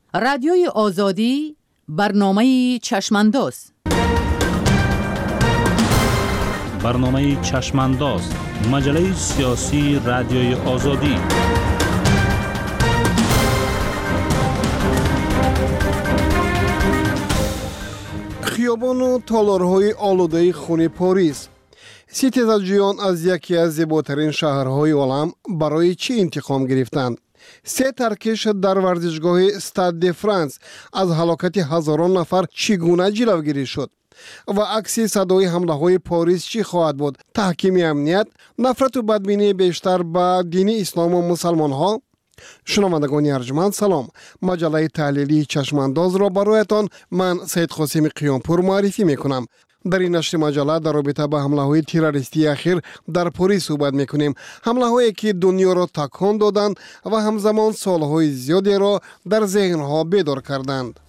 رادیوی آزادی برنامه چشمانداز. برنامه چشمانداز، مجله سیاسی رادیوی آزادی. خیابان و تالارهای آلوده خون پاریس. ستیزجویان از یکی از زیباترین شهرهای عالم برای چی انتقام گرفتند؟ 3 ترکش در ورزشگاه استاد د فرانس از هلاکت هزاران نفر چگونه جلوگیری شد؟ و عکس صدای حمله های پاریس چی خواهد بود؟ تحکیم امنیت، نفرت و بدبینی بیشتر به دین اسلام و مسلمان ها؟ شنوندگان ارجمند سلام. مجله تحلیلی چشمانداز را برایتان من سید قاسم قیامپور معرفی میکنم. در این نشر مجله در رابطه با حمله های تروریستی اخیر در پاریس صحبت میکنیم. حمله هایی که دنیا را تکان دادند و همزمان سالهای زیادی را در ذهن ها بیدار کردند.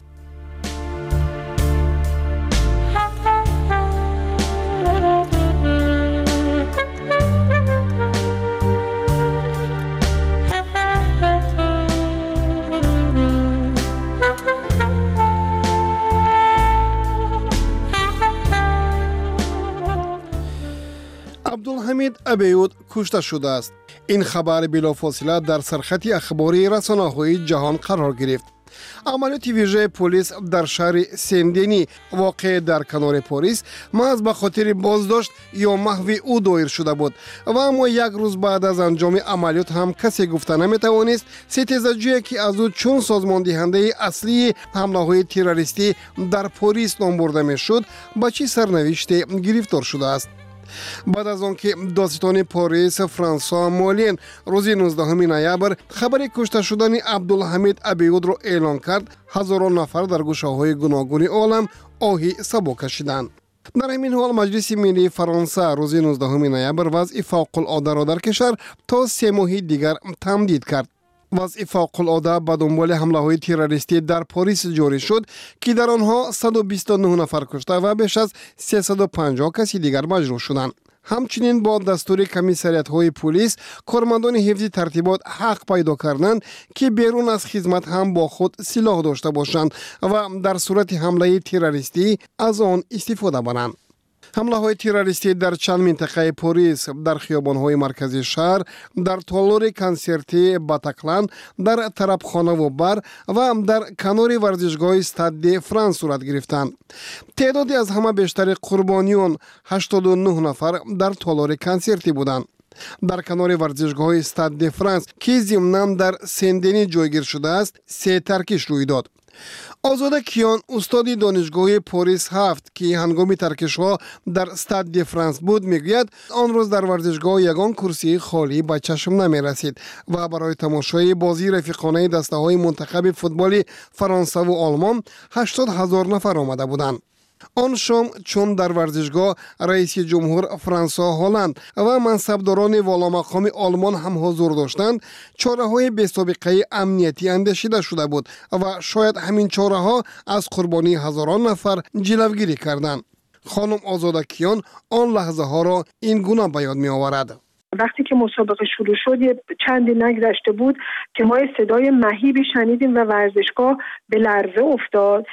عبدالحمید ابیود کشته شده است. این خبر بلافاصله در سرخط اخباری رسانه‌های جهان قرار گرفت. عملیات ویژه پلیس در شهر سندنی واقع در کنار پاریس محض به خاطر بازداشت یا محو او دایر شده بود و اما یک روز بعد از انجام عملیات هم کسی گفته نمیتوانست ستیزجویی که از او چون سازمان دهنده اصلی حمله‌های تروریستی در پاریس نام برده میشد به چه سرنوشتی گرفتار شده است. بعد از آنکه دادستان پاریس فرانسوا مولین روز 19 نوامبر خبر کشته شدن عبدالحمید ابیود را اعلان کرد، هزاران نفر در گوشه‌های گوناگون عالم آهی صبا کشیدند. در همین حال مجلس ملی فرانسه روز 19 نوامبر وضع فوق‌العاده را در کشور تا 3 ماه دیگر تمدید کرد. وضع فوق‌العاده به دنبال حمله‌های تروریستی در پاریس جاری شد که در آنها 129 نفر کشته و بیش از 350 کسی دیگر مجروح شدند. همچنین با دستور کمیسریات‌های پلیس کارمندان حفظ ترتیبات حق پیدا کردند که بیرون از خدمت هم با خود سلاح داشته باشند و در صورت حمله تروریستی از آن استفاده کنند. حمله های تروریستی در چند منطقه پاریس، در خیابان‌های مرکزی شهر، در تالار کنسرتی باتاکلان، در طربخانه و بر و در کنار ورزشگاه استاد د فرانس صورت گرفتند. تعدادی از همه بیشتر قربانیان 89 نفر در تالار کنسرتی بودند. در کنار ورزشگاه استاد د فرانس که ضمناً در سندنی جایگیر شده است 3 ترکش روی داد. آزاده کیان استاد دانشگاه پاریس 7 که هنگام ترکش‌ها در استاد د فرانس بود میگوید آن روز در ورزشگاه یگان کرسی خالی به چشم نمی رسید و برای تماشای بازی رفیقانه دسته‌های منتخب فوتبال فرانسه و آلمان 80,000 نفر آمده بودند. آن شام چون در ورزشگاه رئیس جمهور فرانسوا هلند و منصبداران والا مقام آلمان هم حضور داشتند، چاره‌های بی‌سابقه امنیتی اندیشیده شده بود و شاید همین چاره‌ها از قربانی هزاران نفر جلوگیری کردند. خانم آزاده کیان آن لحظه ها را این گونه به یاد می آورد. وقتی که مسابقه شروع شد یه چندی نگذشته بود که ما صدای مهیبی شنیدیم و ورزشگاه به لرزه افتاد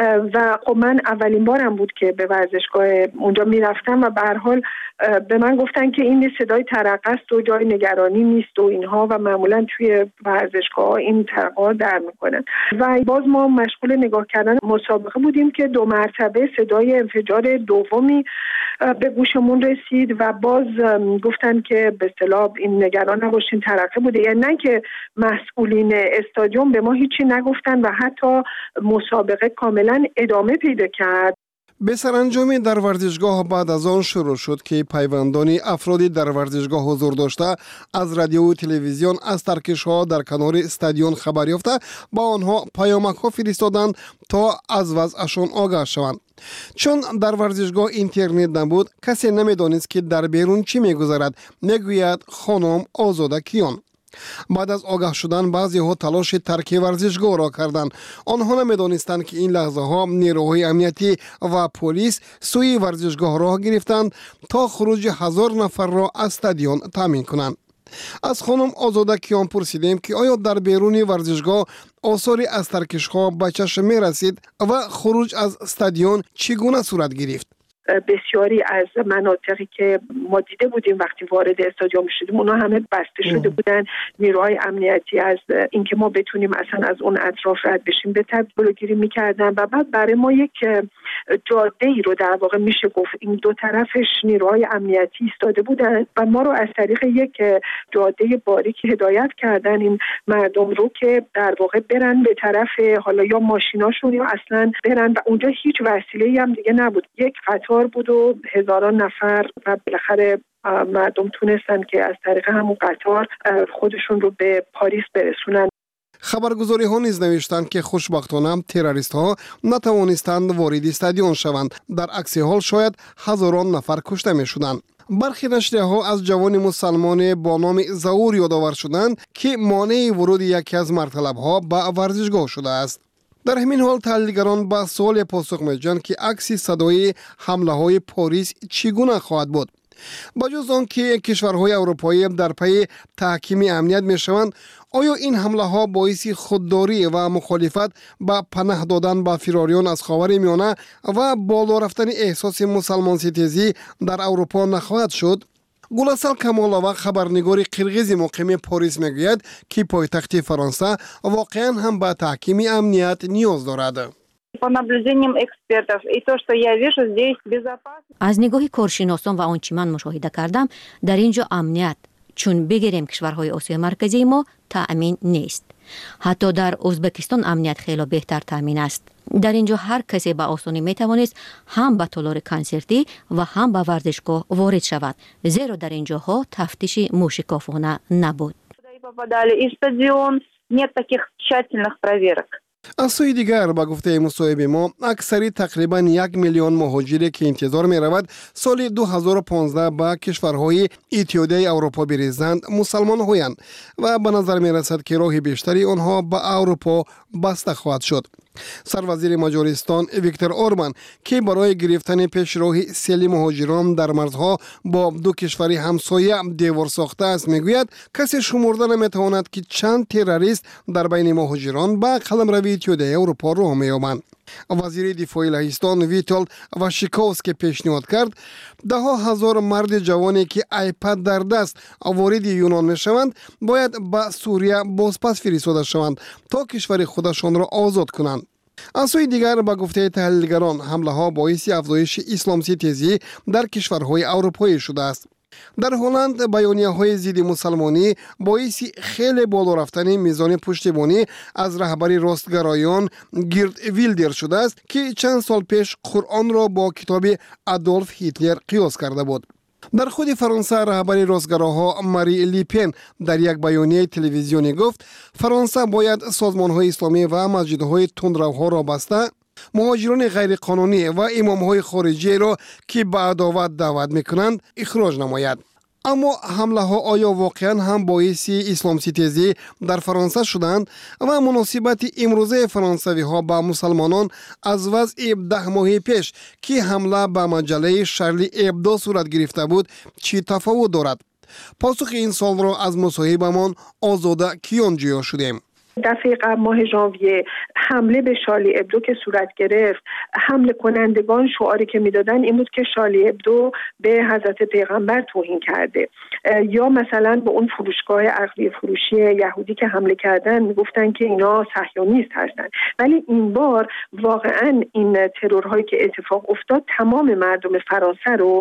و خب من اولین بارم بود که به ورزشگاه اونجا میرفتم و به هر حال به من گفتن که این صدای ترقه است و جای نگرانی نیست و اینها و معمولا توی ورزشگاه این ترقه در میکنن و باز ما مشغول نگاه کردن مسابقه بودیم که 2 مرتبه صدای انفجار دومی به گوشمون رسید و باز گفتن که به اصطلاح این نگران نباشین ترقه بوده، یعنی نه که مسئولین استادیوم به ما هیچی نگفتن و حتی مسابقه کاملا ادامه پیدا کرد. به سرانجامی در ورزشگاه بعد از آن شروع شد که پیوندان افرادی در ورزشگاه حضور داشته از رادیو و تلویزیون از ترکش‌ها در کنار استادیوم خبر یافته با آنها پیامک‌ها فرستادند تا از وضعشان آگاه شوند. چون در ورزشگاه اینترنت نبود کسی نمی‌دانست که در بیرون چی می‌گذرد، میگوید خانم آزاده کیان. بعد از آگاه شدن بعضی ها تلاش ترک ورزشگاه را کردند. آنها نمی‌دانستند که این لحظه ها نیروهای امنیتی و پلیس سوی ورزشگاه راه گرفتند تا خروج 1000 نفر را از استادیوم تامین کنند. از خانم آزاده کیان پرسیدیم که آیا در بیرون ورزشگاه آثاری از ترکش‌ها به چشم می رسید و خروج از استادیون چگونه صورت گرفت؟ بسیاری از مناطقی که ما دیده بودیم وقتی وارد استادیوم شدیم اونا همه بسته شده بودن. نیروهای امنیتی از اینکه ما بتونیم اصلا از اون اطراف رد بشیم به تبع جلوگیری می‌کردن و بعد برای ما یک جاده ای رو در واقع میشه گفت این دو طرفش نیروهای امنیتی ایستاده بودن و ما رو از طریق یک جاده باریک هدایت کردن این مردم رو که در واقع برن به طرف حالا یا ماشیناشون یا اصلا برن و اونجا هیچ وسیله‌ای هم دیگه نبود. یک قطار بود و هزاران نفر و بالاخره مردم تونستن که از طریق همون قطار خودشون رو به پاریس برسونن. خبرگزاری ها نیز نوشتند که خوشبختانه تروریست ها نتوانستند وارد استادیون شوند. در عکس حال شاید هزاران نفر کشته می شدند. برخی نشریه ها از جوان مسلمان با نام ظهور یادآور شدند که مانع ورود یکی از مرطلب ها به ورزشگاه شده است. در همین حال تحلیلگران به سوال پاسخ می‌دهند که عکس صدای حمله های پاریس چگونه خواهد بود. بجز آنکه کشورهای اروپایی در پی تحکیم امنیت می‌شوند، آیا این حمله ها باعث خودداری و مخالفت با پناه دادن به فراریان از خاورمیانه و بالا رفتن احساس مسلمان ستیزی در اروپا نخواهد شد؟ گلاسل کمالова خبرنگار قرغیز مقیم پاریس میگوید که پایتخت فرانسه واقعا هم به تحکیم امنیت نیاز دارد. از نگاه کارشناسان و آنچه من مشاهده کردم در اینجا امنیت چون بگیریم کشورهای آسیا مرکزی ما تأمین نیست. حتی در ازبکستان امنیت خیلی بهتر تأمین است. در اینجا هر کسی به آسانی می توانست هم به تالار کنسرتی و هم به ورزشگاه وارد شود، زیرا در اینجاها تفتیش موشکافانه نبود. از سوی دیگر به گفته مصاحب ما اکثری تقریبا 1 میلیون مهاجری که انتظار می رود سال 2015 به کشورهای اتحادیه اروپا بریزند مسلمان هویند و به نظر می رسد که راه بیشتری آنها به اروپا بسته خواهد شد. سروزیر مجارستان ویکتور اوربان که برای گرفتن پیشراه سیل مهاجران در مرزها با دو کشور همسایه دیوار ساخته است میگوید کسی شمرده نمیتواند که چند تروریست در بین مهاجران به قلمرو اتحادیه اروپا راه می‌یابند. وزیر دفاع لهستان ویتولد واشیکوفسکی پیشنهاد کرد ده هزار مرد جوانی که آیپد در دست وارد یونان میشوند باید به سوریه بازپس فرستاده شوند تا کشور خودشان را آزاد کنند. از سوی دیگر به گفته تحلیلگران حمله ها باعث افزایش اسلام ستیزی در کشورهای اروپایی شده است. در هلند بیانیه‌های ضد مسلمانی باعث خیلی بالا رفتن میزان پشتیبانی از رهبر راستگرایان گیرد ویلدر شده است که چند سال پیش قرآن را با کتاب آدولف هیتلر قیاس کرده بود. در خود فرانسه رهبر راستگراها ماری لیپن در یک بیانیه تلویزیونی گفت فرانسه باید سازمان‌های اسلامی و مسجدهای تندروها را بسته، مهاجران غیر قانونی و امام‌های خارجی را که به عداوت دعوت می‌کنند اخراج نماید. اما حمله ها آیا واقعا هم باعث اسلام ستیزی در فرانسه شدند و مناسبت امروزه فرانسوی ها با مسلمانان از وضع 10 ماه پیش که حمله به مجله شارلی ابدو صورت گرفته بود چی تفاوت دارد؟ پاسخ این سوال را از مصاحبمان آزاده کیان جویا شدیم. دفعه قبل ماه ژانویه حمله به شارلی ابدو که صورت گرفت، حمله کنندگان شعاری که میدادن این بود که شارلی ابدو به حضرت پیغمبر توهین کرده، یا مثلا به اون فروشگاه عقلی فروشی یهودی که حمله کردن میگفتن که اینا صهیونیست هستن. ولی این بار واقعا این ترورهایی که اتفاق افتاد تمام مردم فرانسه رو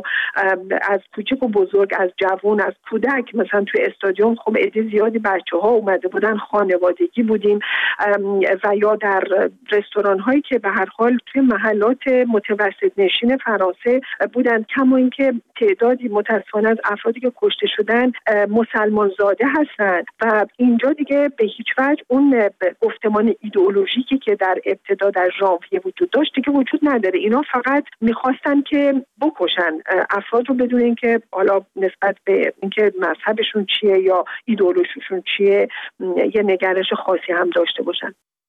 از کوچک و بزرگ، از جوان، از کودک، مثلا توی استادیوم خب عده زیادی بچه‌ها اومده بودن، خانوادگی بودیم و یا در رستوران هایی که به هر حال توی محلات متوسط نشین فرانسه بودن. کما اینکه تعدادی متاسفانه از افرادی که کشته شدن مسلمان زاده هستند و اینجا دیگه به هیچ وجه اون گفتمان ایدئولوژیکی که در ابتدا در ژانویه وجود داشت دیگه وجود نداره. اینا فقط میخواستن که بکشن افراد رو بدون اینکه حالا نسبت به اینکه مذهبشون چیه یا ایدئولوژیشون چیه یه نگرش خاصی هم داشته باشن.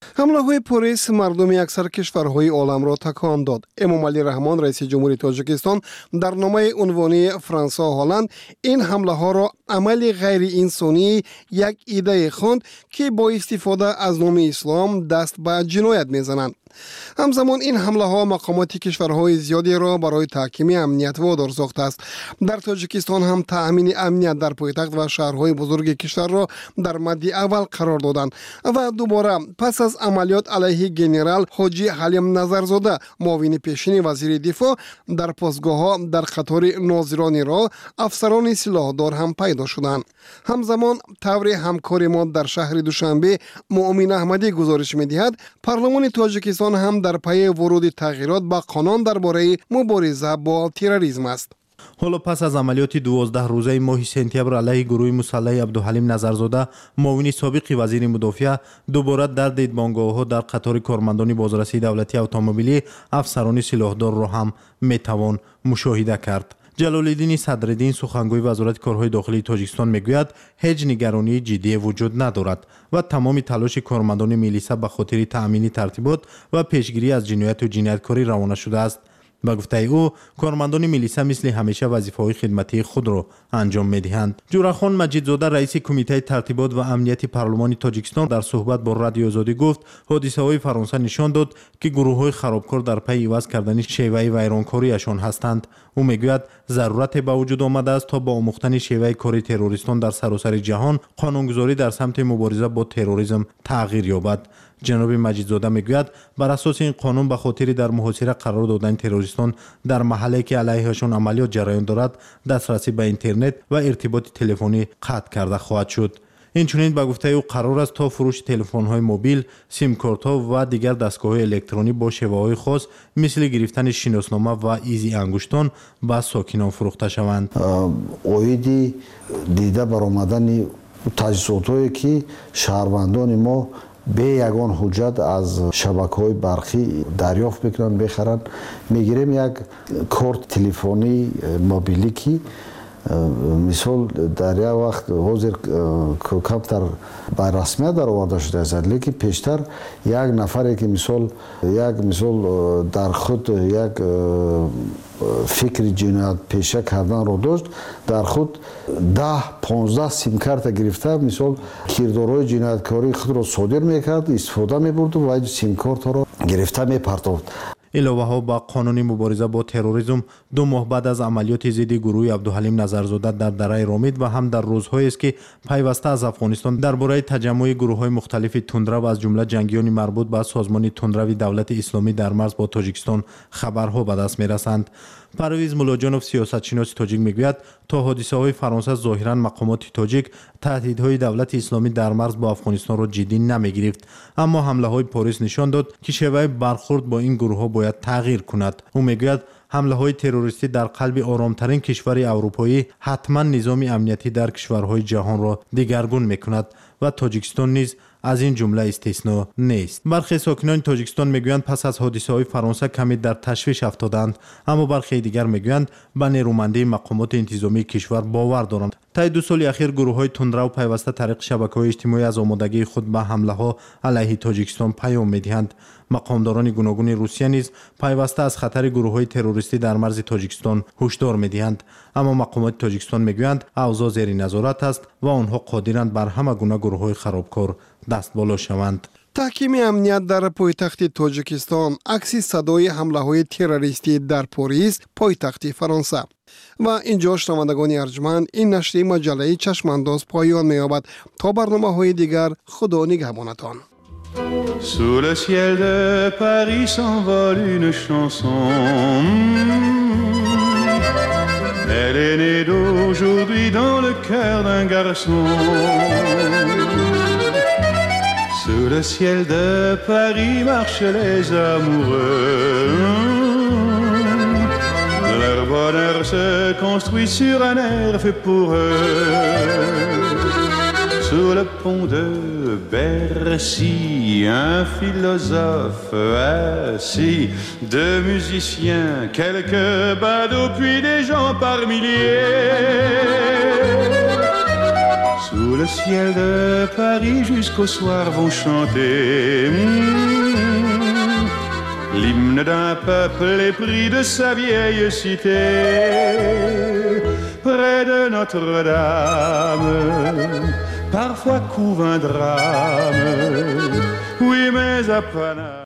ҳамлаҳои пурис мардуми аксар кишварҳои оламро такон дод. эмомалӣ раҳмон, раиси ҷумҳурии Тоҷикистон, дар номаи унвонии Франса Ҳолланд ин ҳамлаҳоро амали ғайриинсонии як идае хонд, ки бо истифода аз номи ислом даст ба ҷиноят мезананд. ҳамзамон ин ҳамлаҳо мақомоти кишварҳои зиёдеро барои таҳкими амният водор сохтааст. дар Тоҷикистон ҳам таъмини амният дар пойтахт ва шаҳрҳои бузурги кишварро дар мадди аввал қарор доданд ва дубора пас аз амалиёт алайҳи генерал ҳоҷӣ ҳалим Назарзода, муовини пешини вазири дифоъ, дар постгоҳҳо дар қатори нозирони роҳ афсарони силоҳдор ҳам пайдо шуданд. ҳамзамон таври ҳамкори мо дар шаҳри Душанбе Муъмин Аҳмадӣ гузориш медиҳад, парлумони Тоҷикистон ҳам дар пайи вуруди тағйирот ба қонун дар бораи мубориза бо терроризм аст. ҳоло пас аз амалиёти 12 рӯзаи моҳи сентябр алайҳи гурӯҳи мусаллаҳи Абдуҳалим Назарзода, муовини собиқи вазири мудофиа, дубора дар дидбонгоҳҳо дар қатори кормандони бозрасии давлатии автомобилӣ афсарони силоҳдорро ҳам метавон мушоҳида кард. ҷалолиддини Садриддин, сухангӯи вазорати корҳои дохилии Тоҷикистон, мегӯяд, ҳеҷ нигаронии ҷиддие вуҷуд надорад ва тамоми талоши кормандони милиса ба хотири таъмини тартибот ва пешгирӣ аз ҷинояту ҷинояткорӣ равона шудааст. ба гуфтаи ӯ, кормандони милиса мисли ҳамеша вазифаҳои хидматии худро анҷом медиҳанд. ҷурахон Маҷидзода, раиси кумитаи тартибот ва амнияти парлумони Тоҷикистон, дар суҳбат бо Радиои Озодӣ гуфт, ҳодисаҳои Фаронса нишон дод, ки гурӯҳҳои харобкор дар пайи иваз кардани шеваи вайронкорияшон ҳастанд. ӯ мегӯяд, зарурате ба вуҷуд омадааст то ба омӯхтани шеваи кори террористон дар саросари ҷаҳон қонунгузорӣ дар самти мубориза бо терроризм тағйир ёбад. ҷаноби Маҷидзода мегӯяд, бар асоси ин қонун ба хотири дар муҳосира қарор додани террористон дар маҳалле ки алайҳашон амалиёт ҷараён дорад, дастрасӣ ба интернет ва иртиботи телефонӣ қатъ карда хоҳад шуд. инчунин ба гуфтаи ӯ қарор аст то фурӯши телефонҳои мобил, симкортҳо ва дигар дастгоҳҳои электронӣ бо шеваҳои хос мисли гирифтани шиноснома ва изи ангуштон ба сокинон фурӯхта шаванд. оиди дида баромадани таҷҳизотое ки шаҳрвандони мо бе ягон ҳуҷҷат аз шабакаҳои барқӣ дарёфт мекунанд, мехаранд. мегирем як корт телефонии мобилӣ ки мисол дар як вақт ҳозир камтар ба расмият дароварда шудааст, лекин пештар як нафаре ки мисол дар худ як фикри ҷиноятпеша карданро дошт, дар худ 10-15 симкарта гирифта мисол кирдорҳои ҷинояткории худро содир мекард, истифода мебурду ва симкартаро гирифта мепартофт. иловаҳо ба қонуни мубориза бо терроризм 2 моҳ баъд аз амалиёти зидди гурӯҳи Абдуҳалим Назарзода дар дараи Ромид ва ҳам дар рӯзҳоест ки пайваста аз Афғонистон дар бораи таҷаммӯи гурӯҳҳои мухталифи тундрав аз ҷумла ҷангиёни марбут ба созмони тундрави давлати исломӣ дар марз бо Тоҷикистон хабарҳо ба даст мерасанд. Парвиз Муллоҷонов, сиёсатшиноси тоҷик, мегӯяд, то ҳодисаҳои Фаронса зоҳиран мақомоти тоҷик таҳдидҳои давлати исломӣ дар марз бо Афғонистонро ҷиддӣ намегирифт, аммо ҳамлаҳои Порис нишон дод, ки шеваи бархурд бо ин гурӯҳҳо бояд тағйир кунад. ӯ мегӯяд, ҳамлаҳои террористӣ дар қалби оромтарин кишвари аврупоӣ ҳатман низоми амниятӣ дар кишварҳои ҷаҳонро дигаргун мекунад ва Тоҷикистон низ аз ин ҷумла истесно нест. бархе сокинони Тоҷикистон мегӯянд, пас аз ҳодисаҳои Фаронса каме дар ташвиш афтодаанд, аммо бархе дигар мегӯянд, ба нерӯмандии мақомоти интизомии кишвар бовар доранд. таи 2 соли ахир гурӯҳҳои тундрав пайваста тариқи шабакаҳои иҷтимоӣ аз омодагии худ ба ҳамлаҳо алайҳи Тоҷикистон паём медиҳанд. мақомдорони гуногуни Русия низ пайваста аз хатари гурӯҳҳои террористӣ дар марзи Тоҷикистон ҳушдор медиҳанд, аммо мақомоти Тоҷикистон мегӯянд, авзо зери назорат аст ва онҳо қодиранд бар ҳама гуна гурӯҳҳои харобкор дастболо шаванд. таҳкими амният дар пойтахти Тоҷикистон акси садои ҳамлаҳои террористӣ дар Порис, пойтахти Фаронса. ва инҷо шунавандагони арҷманд, ин нашри маҷаллаи Чашмандоз поён меёбад. То барномаҳои дигар, худо нигаҳбонатон. Sous le ciel de Paris s'envole une chanson. Elle est née d'aujourd'hui dans le cœur d'un garçon. Sous le ciel de Paris marchent les amoureux. Leur bonheur se construit sur un air fait pour eux. Sous le pont de Bercy, un philosophe assis, 2 musiciens, quelques badauds, puis des gens par milliers. Sous le ciel de Paris jusqu'au soir vont chanter l'hymne d'un peuple épris de sa vieille cité. Près de Notre-Dame, parfois couve un drame. Oui, mais à Paname.